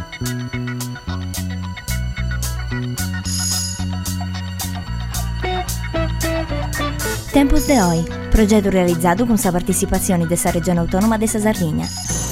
Tempus de Oi, progetto realizzato con la partecipazione della Regione Autonoma della Sardegna.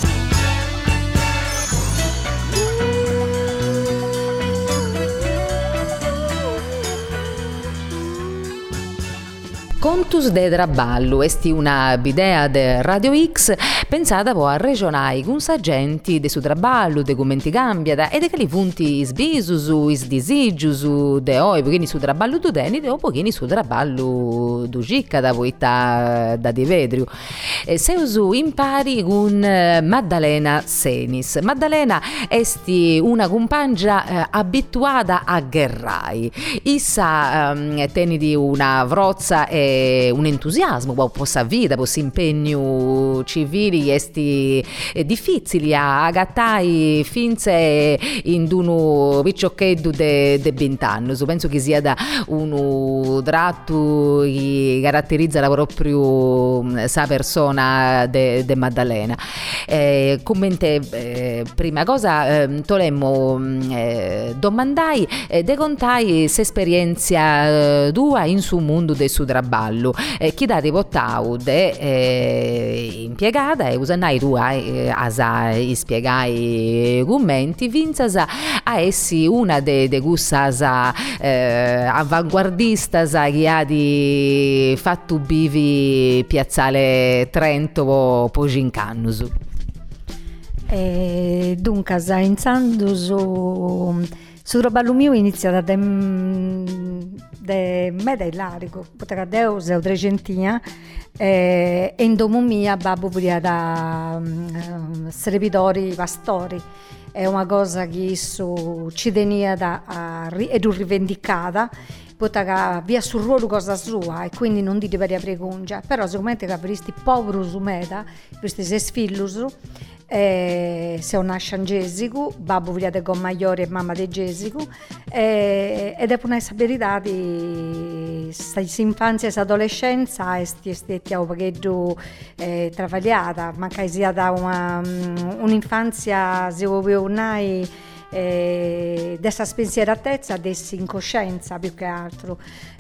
Contus de Traballu esti una bidea de Radio X pensata a regionare con sagenti de su traballu, de commenti cambiata e de che li punti isbisusu, isdisigiusu de oi, pochini su traballu du deni e pochini su traballu du cicca da poita da di vedriu. Se usu impari con Maddalena Senis. Maddalena esti una compagna abituata a guerrai. Issa tenidi una vrozza e un entusiasmo per sa vita, per impegni civili esti difficili a agattai finze in uno piccioccheddu de 20 anni. Penso che sia da un tratto che caratterizza proprio sa persona de Maddalena. Commente prima cosa tolemmo domandai de contai s'esperienza tua in su mondo de su traballo. Chi da riportau de impiegata e usannai tu asa ispiegai commenti vinzas a essi una de gussas avanguardistas che ha di fatto bivi piazzale Trento po gincannus. Dunque, iniziando su traballo mio iniziata da meda ilarico, potrà Deus e trecentina, e in domo mia babbo volia da servitori pastori. È una cosa che ci tenia ed rivendicata, potrà via sul ruolo cosa sua e quindi non dite per la pregungia, però sicuramente che avresti povero su meda, questi sei sfillus, se un nasce Gesicu, babbo voglia de Gommaiori e mamma de Gesicu, ed è una verità di infanzia e adolescenza è un pochetto travagliata, manca sia da un'infanzia se vuoi dessa spensieratezza, dessa incoscienza più che altro,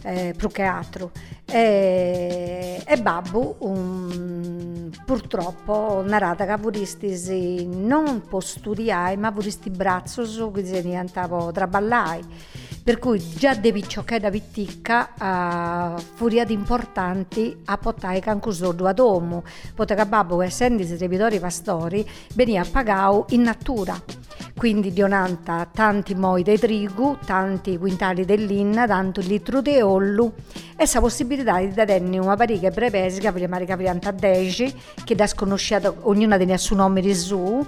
e babbo purtroppo narrata che voristi non può studiare ma voristi braccio su che si diventava traballai, per cui già de picciocche da vitticca furia di importanti a portare cancusordo ad uomo, poiché babbo essendo servitori pastori veniva pagato in natura, quindi donanta tanti moi di trigo, tanti quintali dell'inna, tanto litro di olio e sa possibilità di dare una pariga brevesica per le marica 10 che da sconosciuta ognuna tenia suo nome di su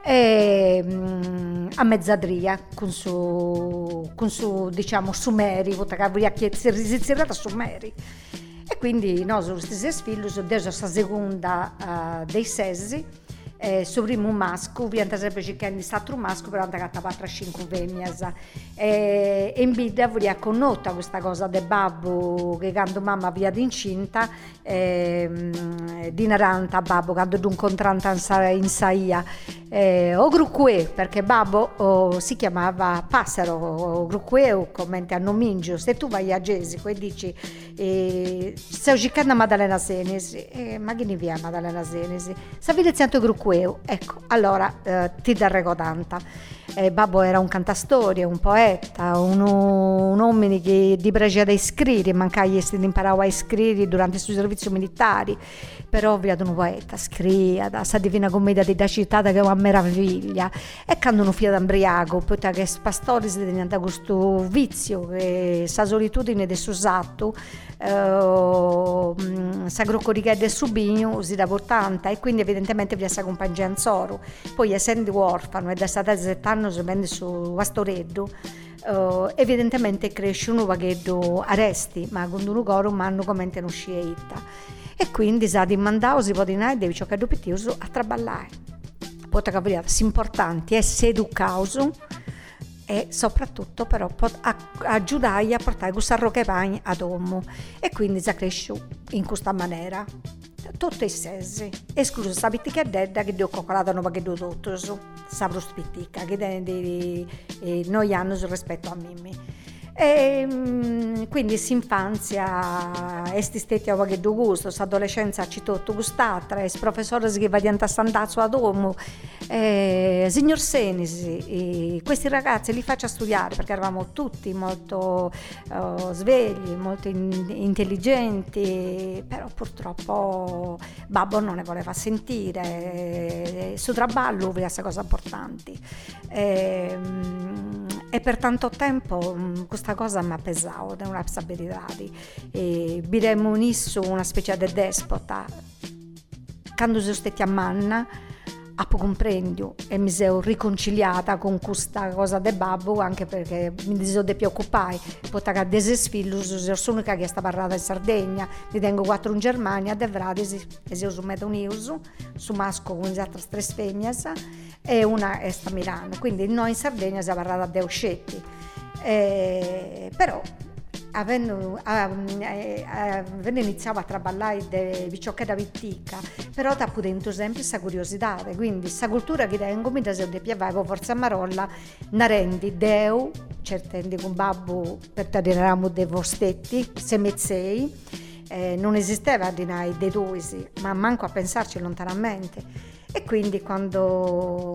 a mezzadria con su diciamo sumeri, poiché volia chiedere risicirata sumeri. E quindi noi su questi figli sono adesso la seconda dei sessi. Su primo maschio, pianta sempre cercando di stare un maschio, però andare a 4-5 femmine. E in vita voglio conoscere questa cosa del babbo che quando mamma via d'incinta, di naranta babbo, quando non incontranta in saia, o grucque, perché babbo si chiamava Passero, o grucque, o commenti a Nomingio, se tu vai a Gesico e dici, stai cercando Maddalena Senesi, ma che ne via Maddalena Senesi? Sapete tanto grucque? Ecco, allora ti darrego tanta. Babbo era un cantastorie, un poeta, un uomo che di piaceva a scrivere, mancai di imparare a scrivere durante il suo servizio militare, però vi un poeta, scrivia, sa Divina Commedia di da città che è una meraviglia, e quando non fia d'ambriaco, perché pastori si teniamo da questo vizio, che sa solitudine del suo satto, sa groccoriche del subigno si da portanta, e quindi evidentemente vi è sa compagnia Anzoro, poi essendo orfano e da stata 7 anni si prende su Vastoreddo, evidentemente cresce un paghetto arresti, ma con un coro manno come non scietta, e quindi sa di mandare si può dire devi giocare dopo a traballare, poi che importanti è educare e soprattutto però aiutare a portare questa roca pani ad uomo, e quindi si cresce in questa maniera. tutti i sesi, escluso sta pitticadedda che ho coccolato una pacchetto tutto, sa prospettica, che noi hanno rispetto a Mimmi. E quindi s'infanzia esistette a qualche gusto, s'adolescenza ci tutto gustata, es professore che va diventare standazzo ad uomo, signor Senisi, questi ragazzi li faccio studiare perché eravamo tutti molto svegli, molto intelligenti, però purtroppo babbo non ne voleva sentire, su traballo questa cosa importante. E per tanto tempo questa cosa mi ha pesato, è una stabilità. Biremo unisso una specie di despota. Quando sono stati a Manna, appo comprendo e mi sono riconciliata con questa cosa del babbo, anche perché mi sono preoccupare, perché a dei figli sono l'unica che sta parlando in Sardegna, ne tengo 4 in Germania, de vradi e sono un uso, su masco con le altre 3 femmine e una è sta a Milano, quindi noi in Sardegna si parlava a Deuscetti, però avendo iniziato a lavorare di ciò che era vittica, però da dentro sempre questa curiosità, quindi questa cultura che tengo mi da se piaceva forza marolla, narendi deu, certamente con babbo per eravamo dei vostetti, se mezzei, non esisteva di noi dei due, ma manco a pensarci lontanamente. E quindi quando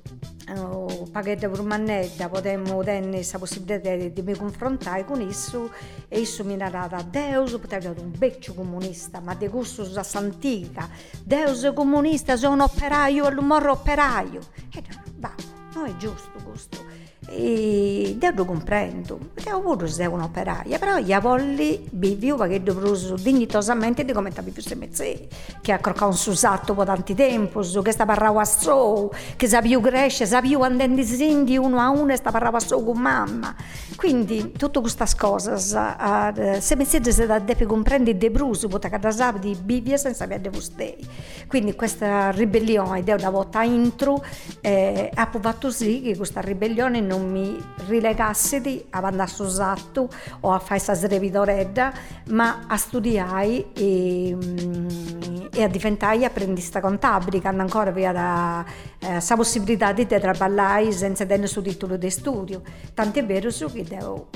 paghetta per mannetta potemmo tenere questa possibilità di mi confrontare con esso, e esso mi narrava Deus poteva essere un beccio comunista, ma di gusto a santica, Deus comunista, sono operaio, all'umorro operaio, e babbo, non è giusto questo. E io lo comprendo, io pure sei un'operaia, però io voglio vivere perché dovrò dignitosamente di come più se mezzi, che ha croccato un susatto per tanti tempo, che sta parlando a so, che sa più cresce, sa più andando in sindi uno a uno e sta parlando a so con mamma. Quindi tutte queste cose, se mezzete se da deve comprendere de bruso, potete casare di vivere senza avere vostei. Quindi questa ribellione, io da volta intro, ha fatto sì che questa ribellione non mi rilegasse a andare su satto o a fare questa srevidoredda, ma a studiare e a diventare apprendista contabile, che hanno ancora la possibilità di lavorare senza tenere su titolo di studio. Tant'è vero che devo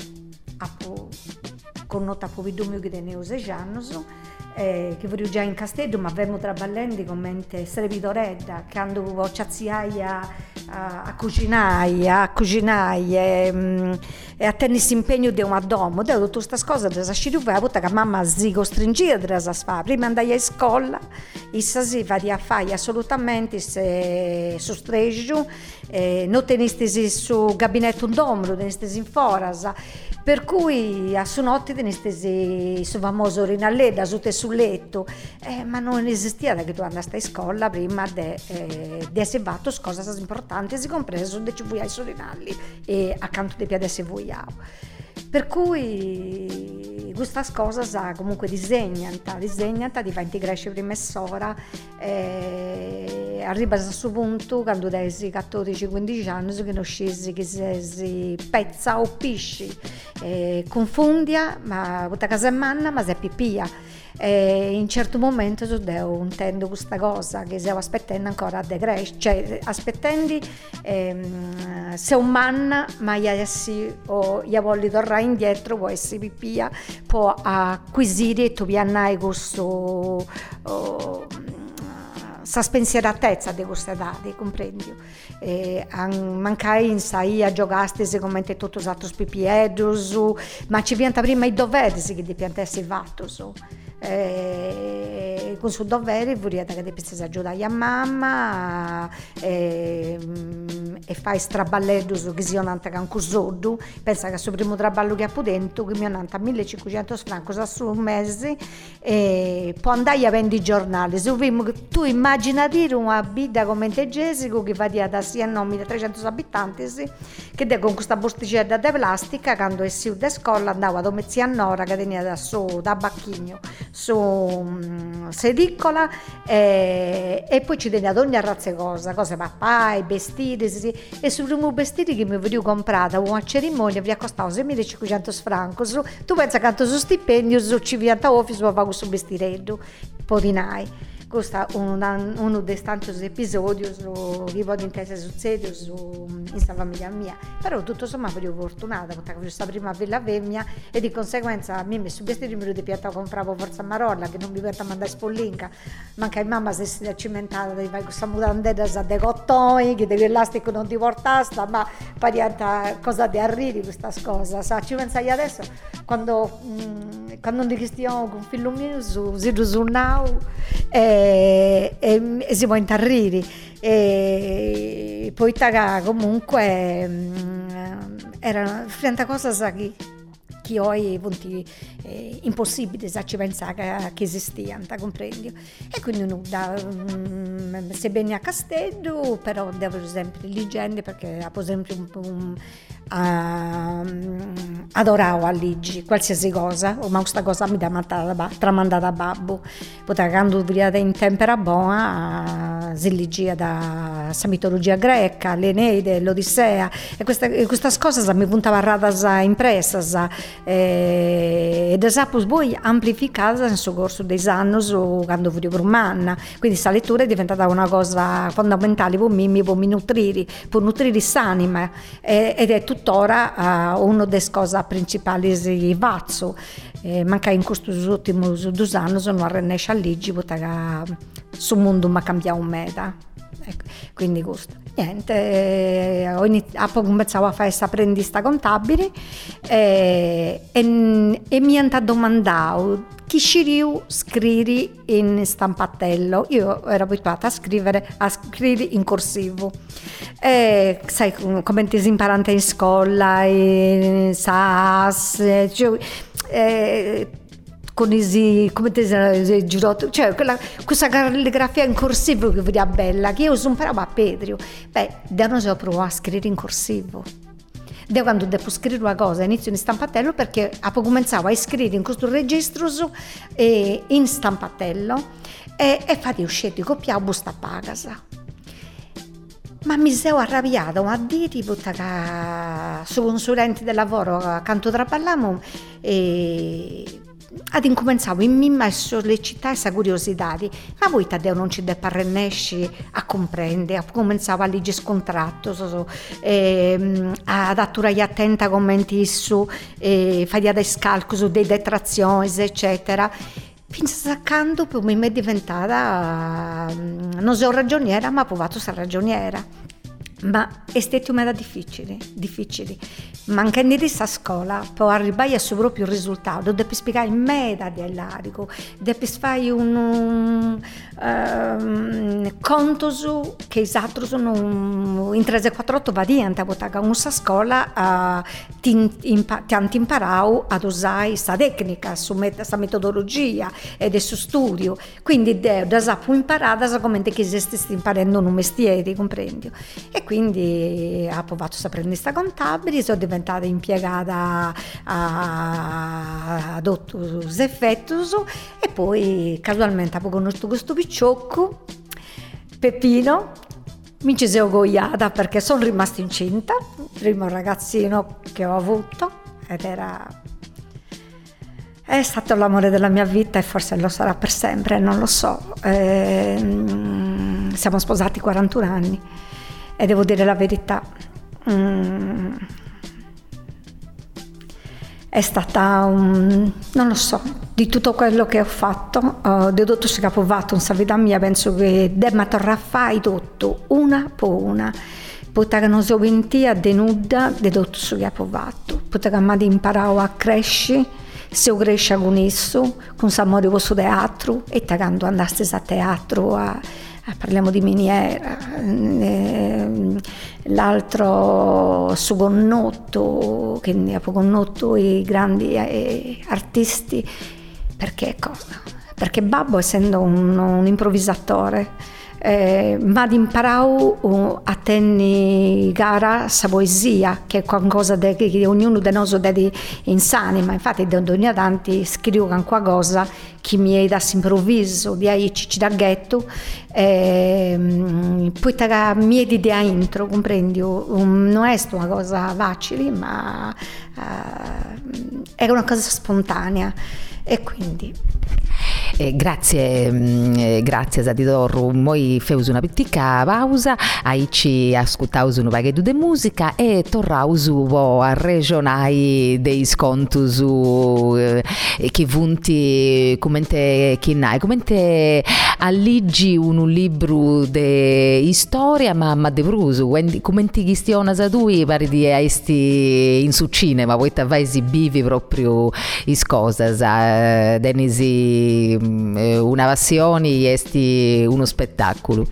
connota con il mio che tenevo 6 anni, che voglio già in Castello, ma avevamo traballando come servitoredda, che andavo a cucinare e a tenere impegno di un domo. Tutte queste cose da sciruva, che mamma si costringeva a fare. Prima andai a scuola, e si faceva fare assolutamente se sostreggio, non tenesti su gabinetto un domo, tenesti in foras. Per cui a su notte tenesti su famoso rinalleda sul letto, ma non esisteva che tu andassi a scuola prima di essere fatto cose importanti, si compreso di ci vuoi su rinalli e accanto dei piedi se vogliamo. Per cui questa cosa comunque disegnano, diventa cresce prima e sora, arriva a questo punto quando dai 14-15 anni che non scesi che si pezza o pisci, confondia, ma questa casa è manna, ma si è pipia. In un certo momento devo intendo questa cosa che stavo aspettando ancora a decrescere, cioè aspettando se un manna ma io voglio tornare indietro, può essere pipia, può acquisire e tu piannai questo sa spensieratezza di questa età, comprendi? Mancai in sai a giocaste come tutti gli altri pipiedros, ma ci pianta prima i doveri che ti piantassi fatto con suo dovere vorrei che devi aiutare a mamma e fai straballedo che sia nanta con cusoddu, pensa che il suo primo traballo che ha dentro che mi hanno nanta 1500 franchi su un mese e poi andai a vendere i giornali. Tu immagina dire una vita come in Tegesico che va da sia a 1300 abitanti che con questa bosticella di plastica quando essi da scuola andavo a domezia a Nora che tenia da Bacchigno su sedicola e poi ci tenia ogni razza cose papà, vestiti e sul primo vestiti che mi avevo comprato a una cerimonia vi costava 6.500 franchi. Tu pensa quanto su stipendio ci vianta office per fare questo vestiretto, podinai. Questo è uno dei tanti episodi che poi intese succede in questa famiglia mia. Però tutto sommato ero fortunata, perché questa prima villa femmina e di conseguenza a me mi sono vestito mi di piatto compravo forza marolla che non mi porta a mandare spollinca. Manca mamma se si è cimentata di fare questa mutandetta sa dei cottoni, che dell'elastico non ti portasta, ma parianta cosa di arrivi questa cosa. Sa, ci pensai adesso quando non ti stiamo con figlio mio su now e si può intarriri e poi comunque era frente a cosa che oggi punti impossibile se ci pensare che esistiano, comprendi? E quindi se bene a Castello, però devo sempre leggende perché per esempio adoravo a leggi qualsiasi cosa, ma questa cosa mi ha tramandata a babbo, perché quando veniva in tempera buona si leggia da mitologia greca, l'Eneide, l'Odissea e queste cose mi puntava rada impressa ed esatto poi amplificata nel corso dei anni quando fui romana, quindi questa lettura è diventata una cosa fondamentale per me, per nutrire l'anima ed è tuttora una delle cose principali di Vazzo. Manca in questi ultimi 2 anni non riesce a leggere perché sul mondo mi ha cambiato un meta. Ecco, quindi questo. Niente, ho cominciato a fare questa apprendista contabile e mi hanno domandato chi scrive scrivi in stampatello. Io ero abituata a scrivere in corsivo. Sai come ti si impara in scuola, in SAS, con come ti sei girato, cioè questa calligrafia in corsivo che vediva bella, che io imparavo a Pedro. Da noi ho provato a scrivere in corsivo. Da quando devo scrivere una cosa inizio in stampatello perché poi cominciavo a scrivere in questo registro in stampatello e infatti usciti copiavo busta a casa. Ma mi sono arrabbiata a dire perché su consulenti del lavoro accanto traballamo e ad incominciavo in me a sollecitare questa curiosità ma voi Taddeo non ci deve arrennesci a comprendere, cominciavo a leggere scontratto ad atturare attenta commenti su fare dei scalcoli delle detrazioni eccetera. Finché accanto per me è diventata non so ragioniera ma ho provato a essere ragioniera. Ma è stato meno difficile. Manca in questa scuola per arrivare a suo proprio risultato, devi spiegare in meta dell'arico, devi fare un conto su che esatto sono in 348 varianti, perché in questa scuola ti hanno imparato ad usare questa tecnica, questa metodologia ed è su studio, quindi da sapere imparare come che stessi imparando un mestiere, comprendi? E quindi ho provato a prendere questa contabile, sono diventata impiegata ad ottus effettus e poi casualmente ho conosciuto questo picciocco, Peppino, mi ci sono goiata perché sono rimasta incinta, il primo ragazzino che ho avuto ed è stato l'amore della mia vita e forse lo sarà per sempre, non lo so. Siamo sposati 41 anni. E devo dire la verità, è stata non lo so, di tutto quello che ho fatto, di tutto ciò che ho provato in questa vita mia, penso che devo tornare a fare tutto, una per una, perché non so ventia denuda di tutto ciò che ho provato, perché mi imparavo a crescere, se io cresco con esso, con l'amore verso teatro, e quando andassi a teatro parliamo di miniera, l'altro su connotto, che ne ha connotto i grandi artisti, perché cosa? Perché babbo essendo un improvvisatore ma imparavo a tenere gara sa poesia, che è qualcosa che ognuno di noi deve insanima. Infatti da ogni tanti scrivo qualcosa che mi è da improvviso, di ahí ci da ghetto, poi mi è di idea intro, comprendi? Non è una cosa facile, ma è una cosa spontanea e quindi... Grazie Zadidorru. Noi feus una pictica pausa, aici ascoltaus un vaghetto de musica e torraus a regionai dei scontus che vunti commente alligi un libro de storia ma de brusu, commenti chistionas a dui pare di esti in su cinema, voi vai esibivi proprio is cosas, denisi una passione, esti uno spettacolo.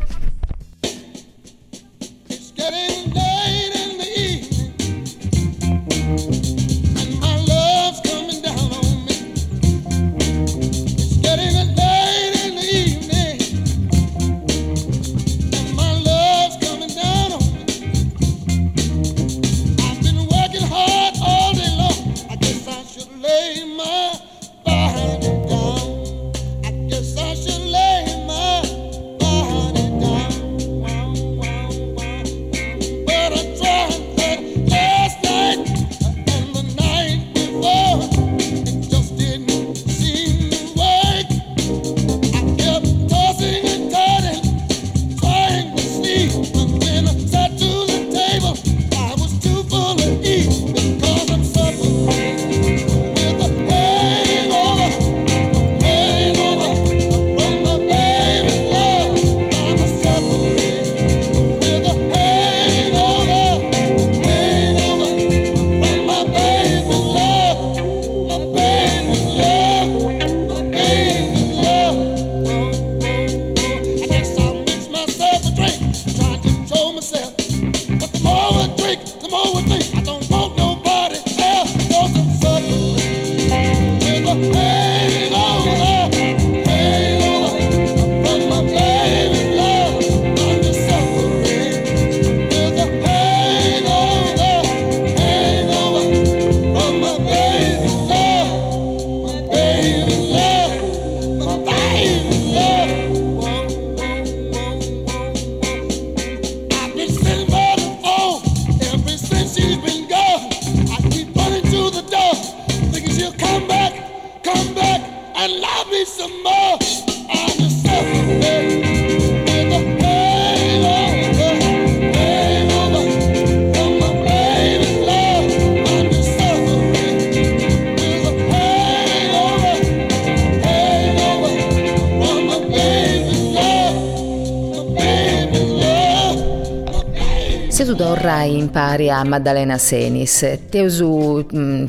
Torra impari a Maddalena Senis, teusu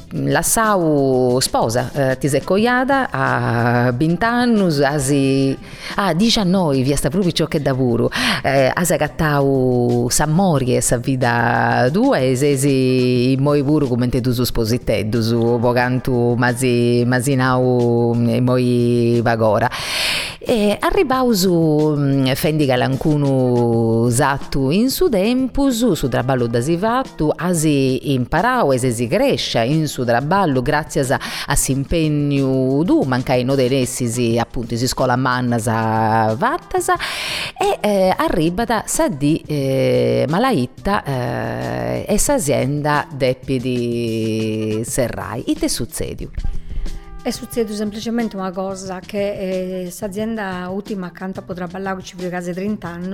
lassau sposa, ti sei coiada a 20 anni, asi a 19 via sta proprio ciò che davuro, asi agattau s'amori e sa vita tua e sesi moi puru come te tu su spositeddu su vogantu masinau e moi vagora. E arribausu fendi galancunu zattu in su tempus su traballu da si fattu asi imparau e si crescia in su traballu grazie a s'impegnu du mancai no denessi appunto si scola mannas vattasa e arribata sa di malaitta e s'azienda deppi di Serrai. Ite succediu? È successo semplicemente una cosa, che questa azienda ultima accanto potrà ballare ci quasi 30 anni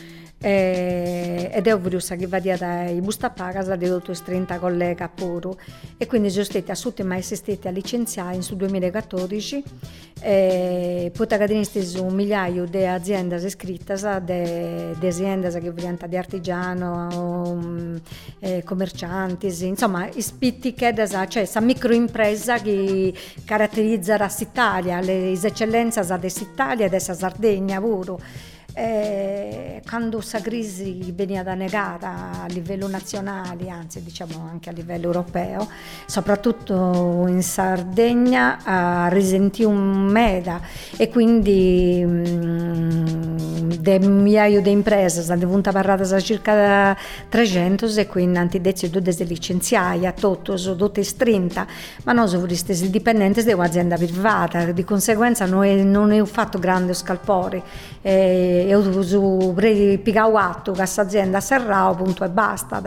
ed è ovvio che va dai busta paga da tutto 30 colleghi pure e quindi sono stati assunti a licenziare in su 2014 protagoniste su un migliaio di aziende iscritte di aziende che vogliono di artigiano commercianti insomma ispittiche cioè questa microimpresa che caratterizza l'Italia le eccellenze dell'Italia e della Sardegna pure. Quando questa crisi veniva da negata a livello nazionale, anzi diciamo anche a livello europeo, soprattutto in Sardegna risentì un meda e quindi de migliaio di imprese, sono venuta parlata a circa 300 e quindi hanno deciso di licenziare a tutte 30, ma noi siamo stati dipendenti di un'azienda privata, di conseguenza non è fatto grande scalpore, io ho piegato atto che questa azienda serrà, punto e basta,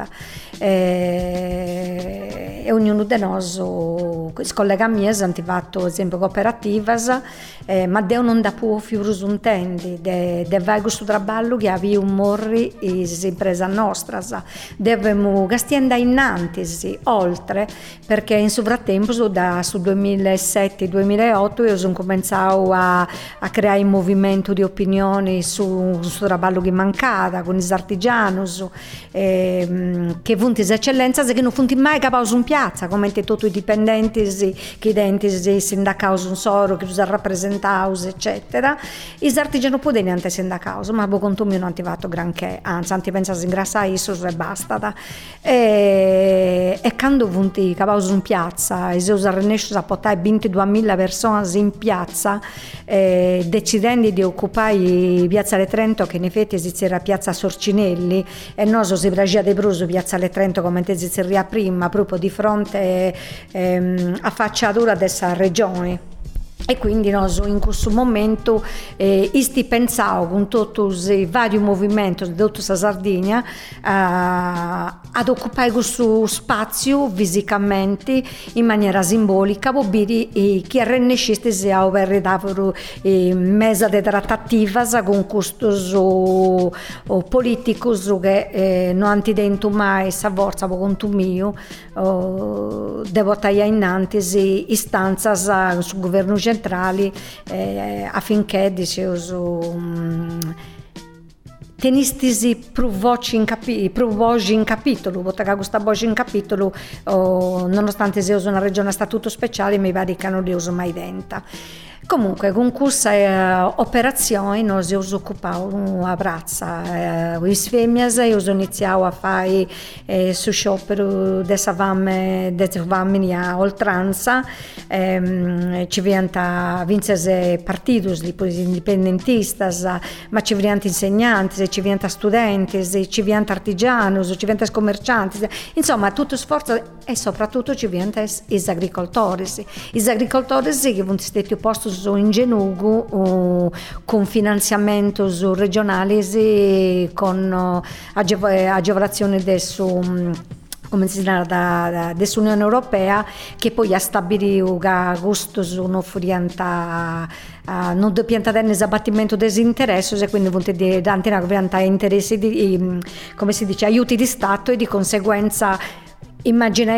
e ognuno di noi, i colleghi miei hanno fatto esempio cooperative, ma Deo non da può più risultenti, de vai questo lavoro che aveva un morri e si impresa nostra, dobbiamo gastienda innanti, oltre, perché in sovrattempo sul 2007-2008 io sono cominciato a creare un movimento di opinioni su lavoro che mancava, con gli artigiani, che funti eccellenza che non funti mai capaci in piazza, come tutti i dipendenti, che i denti, i sindacati un soro, che usano rappresentati, eccetera. I artigiani non possono neanche sindacati, ma conto mio non hanno fatto granché, anzi, hanno pensato in grassa isso e basta. E quando funti capaci in piazza, e si usano a portare 22.000 persone in piazza, decidendo di occupare Piazzale Trento, che in effetti era Piazza Sorcinelli, e noi si pragia di Bruso Piazzale Trento come si prima, proprio di fronte a facciatura della regione. E quindi noi in questo momento pensavo con tutti i vari movimenti di tutta la Sardegna ad occupare questo spazio fisicamente in maniera simbolica, per dire che rennesciste a avere davvero mesa di trattativa con questi politici che non hanno dentro mai questa forza per conto mio, devo tagliare innanzi istanze sul governo centrali affinché tenistisi più voci in capitolo, perché questa voce in capitolo, nonostante sia una regione a statuto speciale, mi pare che non li uso mai dentro. Comunque, con questa operazione noi ci occupiamo a Brazza, le femmine, io ho iniziato a fare su sciopero della fame a oltranza, ci viene vincere partiti indipendentisti, ma ci viene insegnanti, ci viene studenti, ci viene artigiani, ci viene commercianti, insomma tutto sforzo e soprattutto ci viene gli agricoltori che sono stati posti in genugo con finanziamento regionali con agevolazione come si dice dell'Unione Europea, che poi ha stabilito che agosto sono frianta non dobbiamo tenere abbattimento disinteressi e quindi interessi di, come si dice, aiuti di Stato e di conseguenza immaginai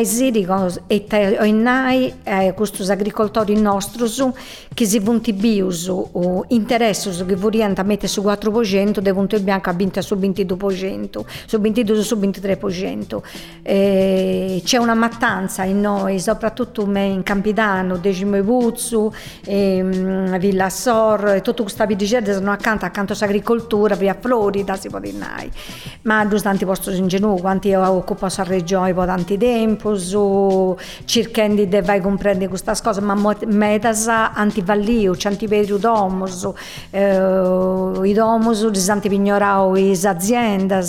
questi agricoltori nostri che si vanno bius o interessi che vogliono mettere su 4% devono bianco a 20 su 22%, su 22 su 23%. C'è una mattanza in noi, soprattutto in Campidano, Decimo Buzzu, Villa Assor, e tutto questo abitacolo sono accanto all'agricoltura, via Florida, si può dire. Ma tanti posti in genù, quanti io occupo la regione per tanti tempo, cercando di vai comprendere questa cosa, ma metas antivallio, c'è antiverio domus, i domus di antipignorao le aziende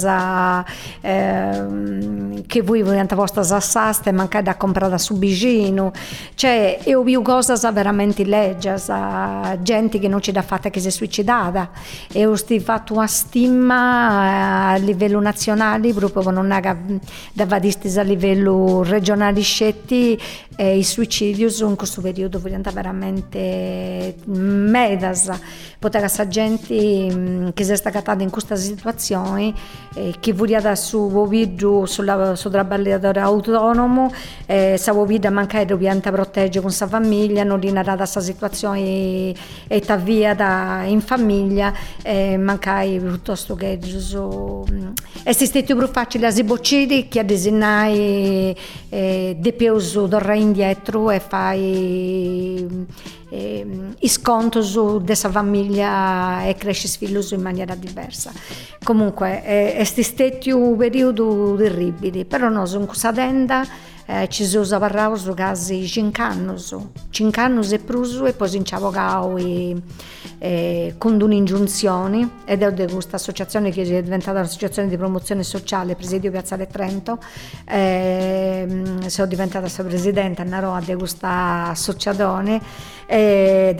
che voi volete vostra assaste mancare da comprare da subicino, cioè io vi cose veramente legge, gente che non c'è da fatta che si è suicidata, e ho fatto una stima a livello nazionale proprio non è da vadistis a livello regionale scetti, i suicidi in questo periodo diventa veramente medas, perché questa gente che si è staccata in questa situazione, che voleva su video sul trabalhador autonomo, stavo vita mancare dobbiamo proteggere con sua famiglia, non rinara da questa situazione e ta via in famiglia, mancare piuttosto che è stato più facile a sboccire che a disegnare di più tornare indietro e fai sconto su questa famiglia e cresce figlio in maniera diversa. Comunque è stato un periodo terribile, però noi siamo questa tenda ci si usa parlaus quasi 5 anni e più, e poi si inciavogau con un'ingiunzione, ed è di questa associazione che è diventata l'associazione di promozione sociale Presidio Piazzale Trento. Sono diventata sua presidente di questa associazione, e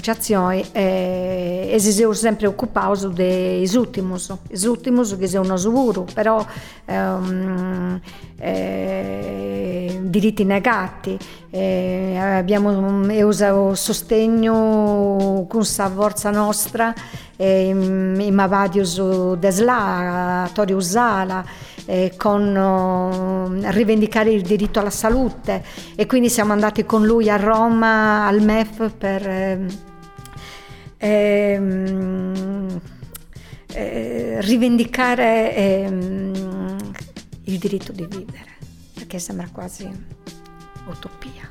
si sono sempre occupati dei ultimus che sono sicuro, però diritti negati. Abbiamo usato sostegno con sa forza nostra in Mavadius Desla, Torio Usala, con rivendicare il diritto alla salute, e quindi siamo andati con lui a Roma al MEF per rivendicare il diritto di vivere, perché sembra quasi utopia.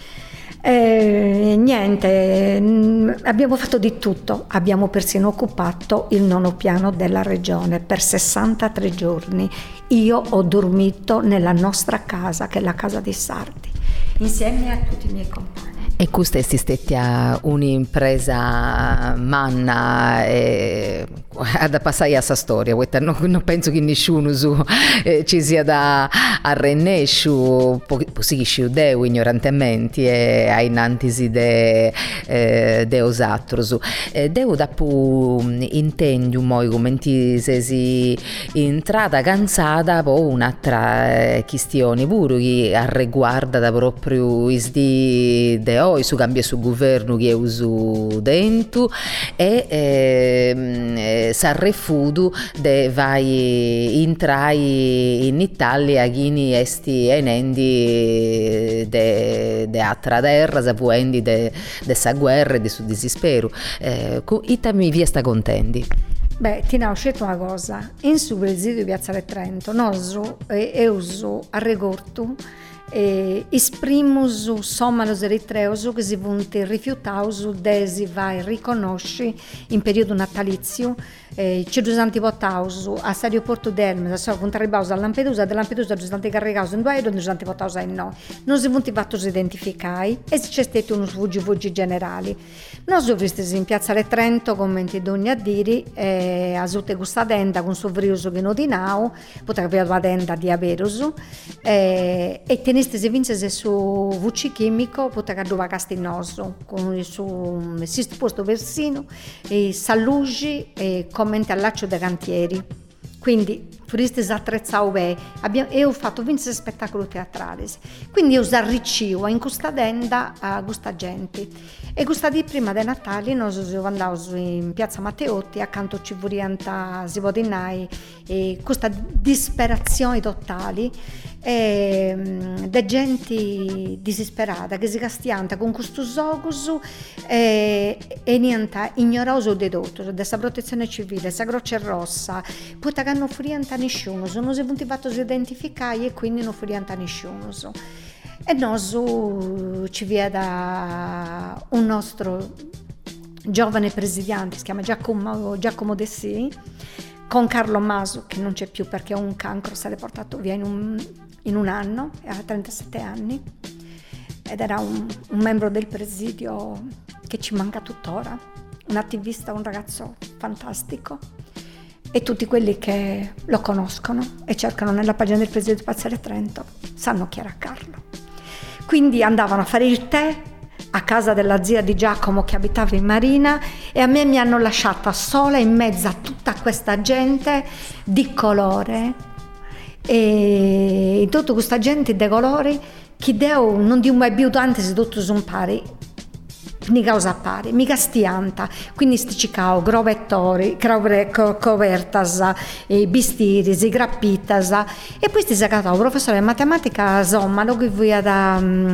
Niente, abbiamo fatto di tutto, abbiamo persino occupato il 9° piano della regione per 63 giorni. Io ho dormito nella nostra casa, che è la casa dei sardi, insieme a tutti i miei compagni. E questa è stata un'impresa manna da passare a questa storia, non penso che nessuno ci sia da arrennesciu, possiamo deu ignorantemente e ai nantisi de osatros. Deu dopo intendiu moi come ti sei entrata cansata po' un'altra questione pure che riguarda proprio is di su cambia su governo che usu dentro e s'arrefudu de vai intrai in Italia chini esti enendi de altra terra, sapuendi de sa guerra e de su disispero. Ita mi via sta contenti. Beh, ti ho scelto una cosa, in su Presidio di Piazzale Trento, nosu uso a regortu esprimus sommalos eritreus che si vunt rifiutaus de si vai riconosci in periodo natalizio, ci dusanti votaus a aeroporto d'Hermes, a vunt arribaus a Lampedusa, de Lampedusa dusanti carregaus in 2 aerei, dusanti votaus in no. Non si vunt vattus identificai e c'è stato unos vugi generali. Nos vistis in Piazzale Trento, commenti d'ogni a diri, a tutte questa tenda con suo vrius che non dinau, poteva avere la tenda di averus, e teneste se vinces su vuci chimico, poteva dove castinoso, con il suo posto versino, e sallugi e commenti all'accio dei cantieri. Quindi turisti attrezzati bene, io ho fatto 20 spettacoli teatrali, quindi io arriccivo in questa tenda a questa gente. E questa di prima di Natale noi andavamo in piazza Matteotti, accanto ci vurianta si vodinai, e questa disperazione totale, de gente disperata che si castianta con questo sogus e niente, ignorauso di tutto, della protezione civile, della Croce Rossa, poi che non furianta nessuno, non si punti fatto identificare e quindi non furianta nessuno. E noi ci vede un nostro giovane presidente, si chiama Giacomo Dessì, con Carlo Masu, che non c'è più perché un cancro se l'è portato via in un anno, aveva 37 anni, ed era un membro del presidio che ci manca tuttora, un attivista, un ragazzo fantastico, e tutti quelli che lo conoscono e cercano nella pagina del presidio di Piazzale Trento sanno chi era Carlo. Quindi andavano a fare il tè a casa della zia di Giacomo che abitava in Marina, e a me mi hanno lasciata sola in mezzo a tutta questa gente di colore, e tutta questa gente di colore che non di mai più tanti se tutto sono pari, ni causa pari, mi castianta, quindi sticicao, grovettori, covertas, bistiris, grappitas, e poi sti sacatao professore di matematica sommalo che vuoi da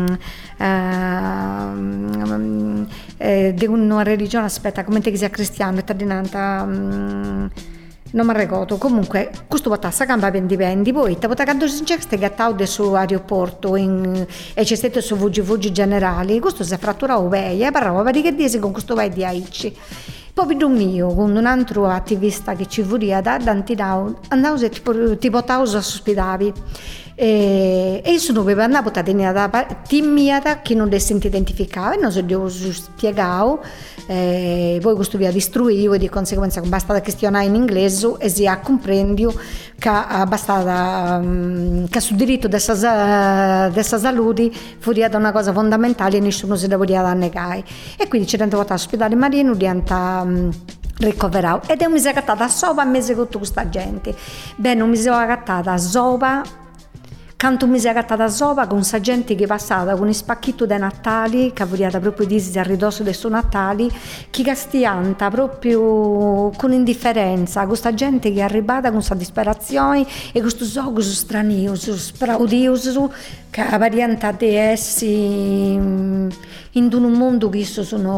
di una religione, aspetta, come te che sia cristiano, è dinanta non mi ricordo, comunque questo potassa cambia vendi poi te poteva quando c'è questo gattaude su aeroporto e c'è stato su VG generali, questo si è fratturato bene, parlavo di che dici con questo vai di aici. Poi più mio, con un altro attivista che ci volia da andavo e ti portavo a ospitavi, e io sono per andare a tenere timida che non le senti identificare, e non so devo spiegare, poi questo via distruivo e di conseguenza basta questionare in inglese e si comprendió che basta che sul diritto della salute fuori da una cosa fondamentale e nessuno si deve negare, e quindi ci rendo all'ospedale Marino diventa ricoverato, ed è mi si è agattata sopra a mese con tutta questa gente. Beh, non mi si è agattata sopra canto mi si è agattata sopra con questa gente che è passata con il spacchetto dei Natali, che aveva proprio disi a ridosso del suo Natali, che castianta proprio con indifferenza, questa gente che è arrivata con questa disperazione e questo occhi stranioso, spraudioso, che varianta di essi in un mondo che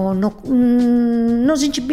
non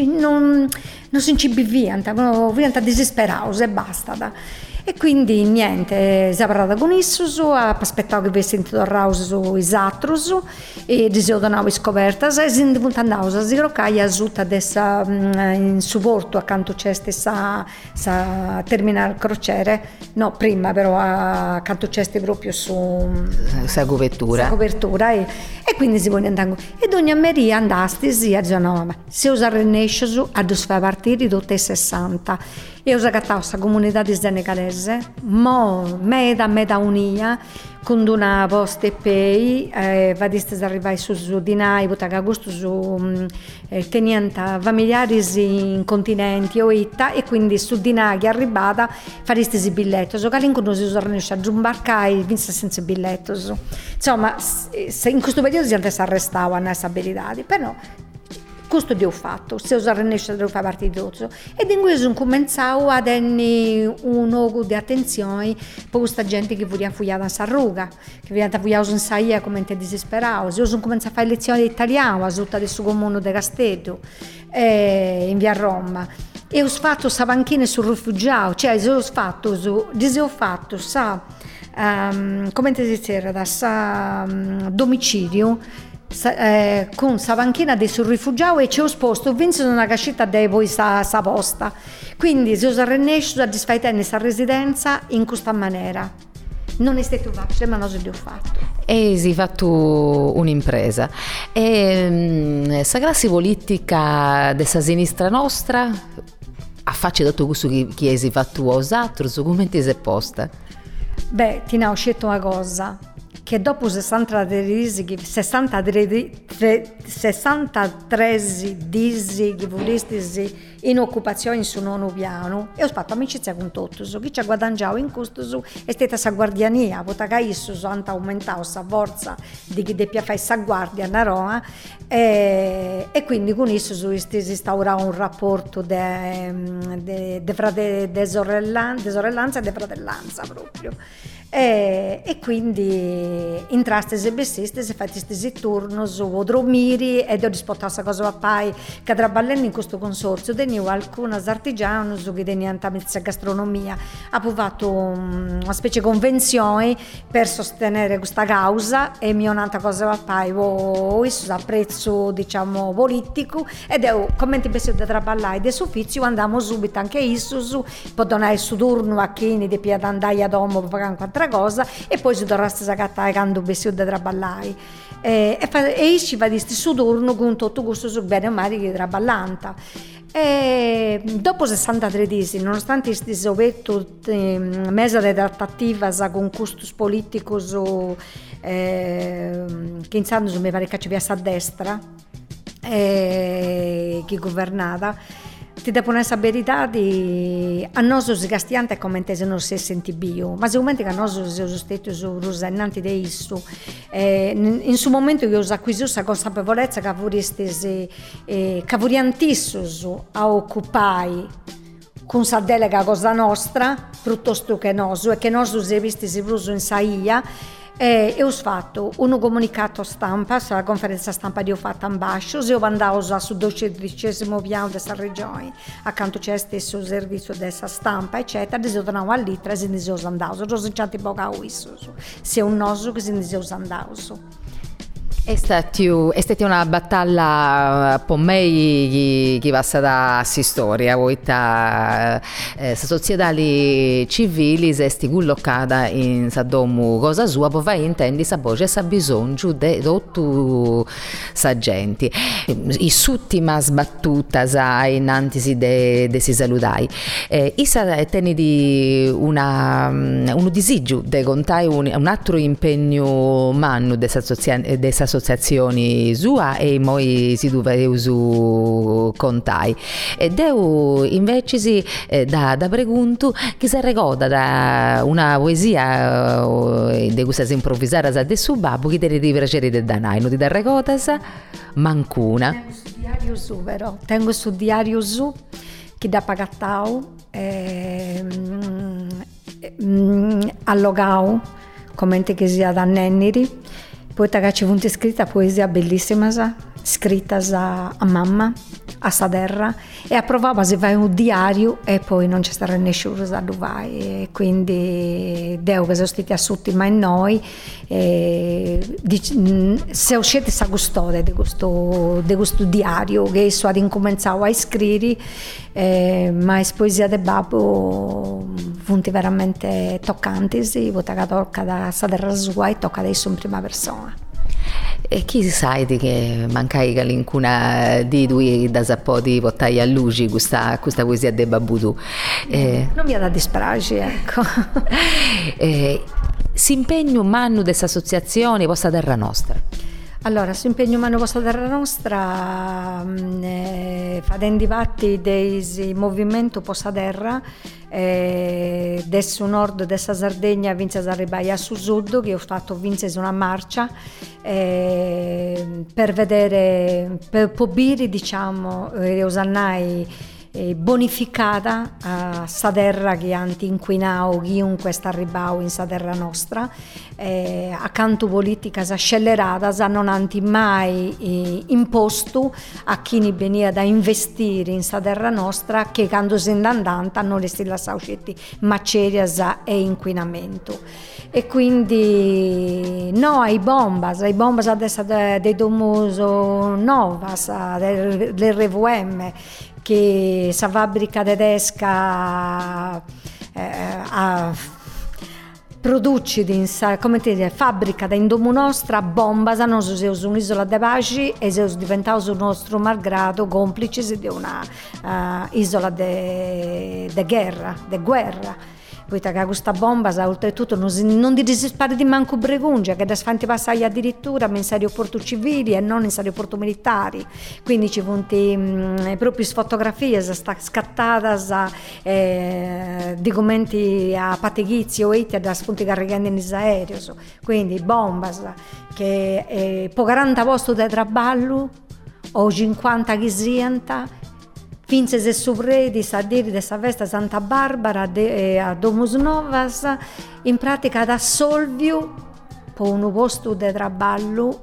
si incibivianta, diventa disperato e basta. E quindi niente, si è parlato con Issus, aspettavo che avesse sentito il rauso isatros e diseo donavo scopertas e si andavo a sgroccare a sutta dessa in supporto accanto c'è stessa terminale crociere, no prima però accanto c'è proprio su sa copertura e quindi si vuole andare e Dona Maria andasti a dire no, se usare il nesceso a fare partire tutte 60. Io ho agattato questa comunità di senegalese, meda unia, con una posta e pei, vadiste arrivare su dinai, potaga gusto su tenienta familiari in continenti o itta, e quindi su dinai che è arrivata fariste i biglietti, so che all'incontro si sono riusciti a giumbarcare vinse senza biglietto. Insomma, in questo periodo si arrestavano queste abilità, però questo che ho fatto, se usare nesce devo fare parte di tutto, ed in questo ho cominciato a dare un luogo di attenzione per questa gente che voleva fuggire da Sarruga, che voleva fuggire in Saia come te disesperato. Io ho cominciato a fare lezioni di italiano a tutta del suo comune di Castello, in via Roma, e ho fatto questa panchina sul rifugiato, cioè ho fatto come te si dice, da domicilio, con sa panchina dei sul rifugiato, e ci ho sposto vinto una cascetta dei poi sa posta, quindi si usa rennescio a disfaitare questa residenza in questa maniera. Non è stato facile, ma non se l'ho fatto. E si è fatto un'impresa. E sa classe politica della sinistra nostra a faccia tutto questo che hai fatto osatro, come ti sei posta? Beh, ti ne ho scelto una cosa, che dopo 63 disi che volesti in occupazione su nono piano, e ho fatto amicizia con tutti, chi ci ha guadagnato in questo è stata sa guardiania, potaca isso hanno aumentato sa forza di chi debbia fare sa guardia a Roma, e quindi con isso si instaurava un rapporto di sorellanza e di fratellanza proprio. E quindi intraste e bestiste se fatti stesi turno su dromiri, ed ho risposto a questa cosa papai che traballando in questo consorzio tenivo alcune artigiani che tenivano mezza gastronomia, ha fatto una specie di convenzione per sostenere questa causa, e mi ho un'altra cosa papai questo a prezzo diciamo politico, ed è come ti pensi da traballare del suffizio andiamo subito anche isso su poi donare su turno a chi ne deve andare a domo per pagare un'altra cosa, e poi si dovrà scattare quando besio da traballare, e ci va di su turno con tutto questo su bene o male che traballanta. E dopo 63 mesi, nonostante questi sovetto mese di trattativa con custos politicos che intanto mi pare che ci sia a destra che governata, ti devo una verità a noi si castiante come se non si senti bio, ma sicuramente che a noi siamo stati innanzi di isso. In suo momento io ho acquisito questa consapevolezza che vorrei a occupare con questa delega cosa nostra, piuttosto che noi, e che noi si visti si bruso in saia. E ho fatto un comunicato stampa, sulla conferenza stampa che ho fatto in basso, e ho andato sul 12° piano della regione, accanto c'è stesso servizio della stampa, eccetera, e ho tornato all'Itra e si sono andato, ho sentito poco a questo, se è un noso che si sono andato. È stata una battaglia per me che va stata a storia, la società civile è collocata in domu cosa sua, poi vai intendi sa voce sa bisogno di tutta sa gente. L'ultima sbattuta innanzi de si salutai. Issa teni di un disagio di contare un altro impegno manno dessa associazioni sua e poi si doveva su contai e deu invece da pregunto che si ricorda da una poesia di questa improvvisare de su babbo che deve piacere del danaino di da ricorda mancuna tengo su diario su che da pagattau allogau commente che sia da nenniri. Poi ci fu scritta poesia bellissima, scritta a mamma, a Saderra, e approvava se vai un diario e poi non c'è stato nessuno da dove vai. E quindi Deo che sono stati assunti ma in noi, se uscite sa gustare di questo diario che so ad incominciare a scrivere, ma le poesie del babbo funti veramente toccanti, si vota tocca da Saderra sua e tocca adesso in prima persona. E chi sai di che mancai calincuna di due da sapodi portai a luci questa poesia de Babbudu? Non mi ha da dispragi, ecco. Si impegno manno dessa associazione Posta Terra Nostra. Allora, si impegno manno Posta Terra Nostra facendo fatti dei movimento Posta Terra del nord dessa Sardegna vince a arrivare a sud che ho fatto vince una marcia per vedere per pobiri diciamo usannai bonificata a Saderra che anti inquinao chiunque sta arrivao in Saderra nostra accanto politica accelerata non anti mai imposto a chi ne veniva da investire in Saderra nostra che quando si andanta non le stilla saucetti maceria e inquinamento e quindi no ai bombas adesso dei domuso novas dell'RVM che sa fabbrica tedesca produce come ti dice, fabbrica da indomu nostra bombas non si usa un'isola de pace e si è diventato sul nostro malgrado complici di una isola de guerra. Poi questa bomba oltretutto non di disispare di manco bregungia che da sfanti passai addirittura in aeroporti civili e non in aeroporti militari quindi ci punti proprio fotografie scattata di commenti a pateghizzi o iti da spunti caricando in aereo quindi bombas che po 40 posto da traballo o 50 che sienta finse se supredi sa dire dessa festa Santa Barbara a Domus Novas in pratica da solvio per un posto di traballo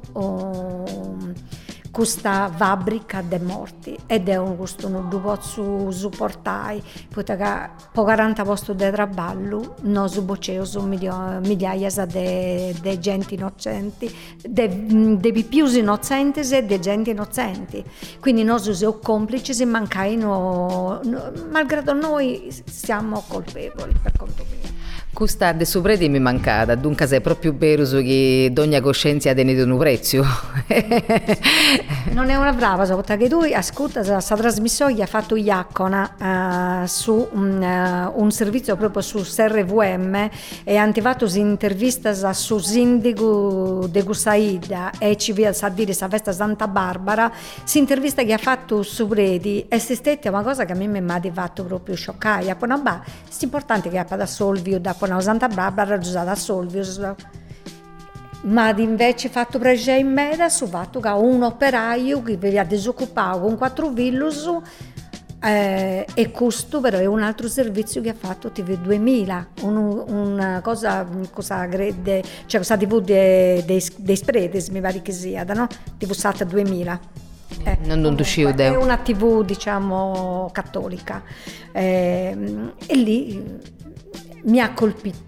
questa fabbrica de morti ed è un gusto non posso supportare perché per 40 posti di traballo non suboceo su migliaia di gente innocenti dei più innocenti e di gente innocenti quindi noi siamo complici e mancano malgrado noi siamo colpevoli per conto mio. Questa de supredi mi mancata, dunque sei proprio vero che ogni coscienza ha tenuto un prezzo. Non è una brava, perché tu ascolta questa trasmissione che ha fatto Iacona su un servizio proprio su SRVM e ha fatto un'intervista su sindaco de Gusaida e ci viene a dire questa festa Santa Barbara, l'intervista che ha fatto su Predi è stata una cosa che a me mi ha fatto proprio scioccare, poi è importante che abbia da Solvio, da Santa Barbara già da Solvio ma invece fatto prendere in meda su fatto che un operaio che veniva disoccupato con 4 villus e questo però è un altro servizio che ha fatto TV 2000 una cosa grande cioè questa TV dei Spredes mi pare che sia no? TV Sat 2000 non uscivo è una TV diciamo cattolica e lì mi ha colpito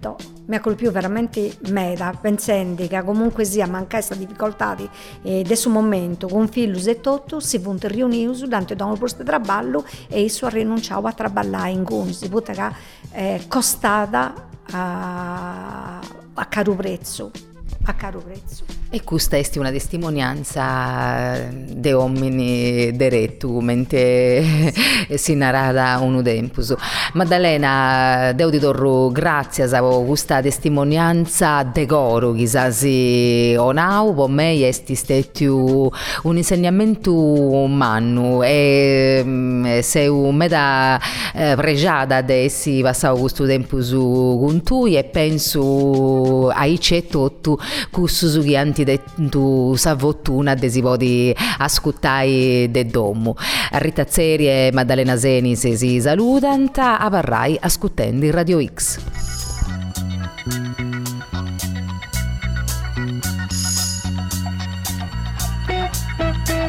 mi ha colpito veramente meda, pensando che comunque sia manca questa difficoltà di questo momento con figli e tutto si può riunire durante un posto di lavoro e isso ha rinunciato a lavorare in cui si può costata a caro prezzo. E questa è una testimonianza de uomini diretto mentre si narrava un tempus. Maddalena, devo torro grazie a questa testimonianza de coro, chissà si onau, per me è stato un insegnamento umano e sei un meta pregiata di essere passato questo tempo con tu e penso a c'è tutto cussus che antidetto sa fortuna de si podi ascoltare de domo. Rita Zeri e Maddalena Senis si salutano, a parrai ascoltando Radio X.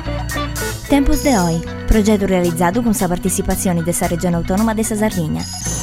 Tempus de Oi, progetto realizzato con la partecipazione della Regione Autonoma de Sardegna.